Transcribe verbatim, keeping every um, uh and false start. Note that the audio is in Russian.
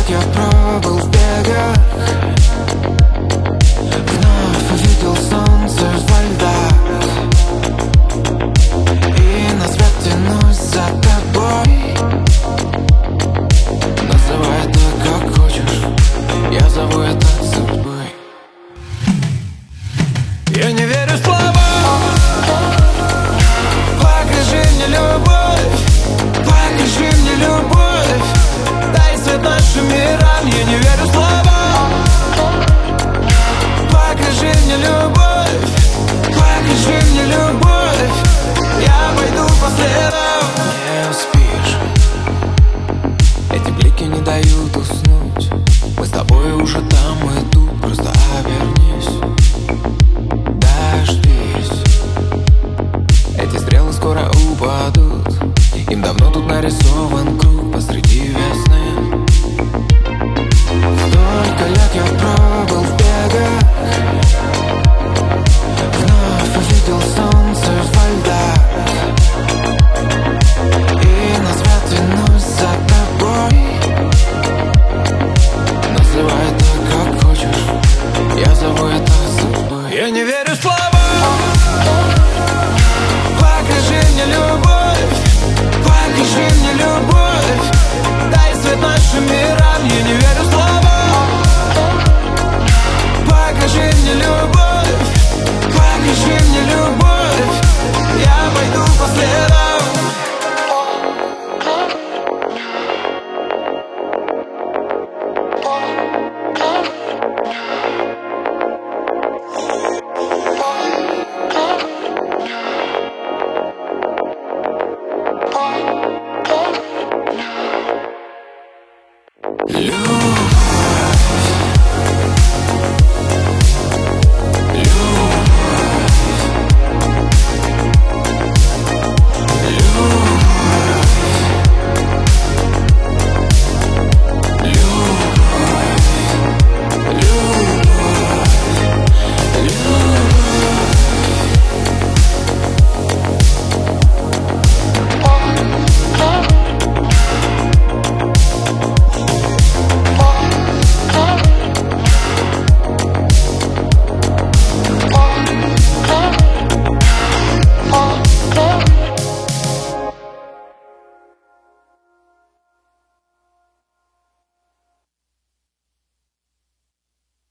как я пробыл в бегах, вновь увидел солнце во льдах, и на свет тянусь за тобой. Называй это как хочешь, я зову это судьбой. Я не верю в слова. Покажи мне любовь, покажи мне любовь, дай свет нашим мирам. Я не верю в слова. Покажи мне любовь, покажи мне любовь, я пойду по следам. Не успеешь, эти блики не дают уснуть. Мы с тобой уже там и тут, просто обернись. Дождись, эти стрелы скоро упадут, им давно тут нарисован круг посреди весны. Столько лет я пробыл в бегах, вновь увидел солнце во льдах, и на свет тянусь за тобой. Называй это как хочешь, я зову это судьбой. Я не верю в слова. Покажи мне любовь, покажи мне любовь, дай свет нашим мирам. Я не верю в слова. Покажи мне любовь, покажи мне любовь, я пойду по следам. Любовь.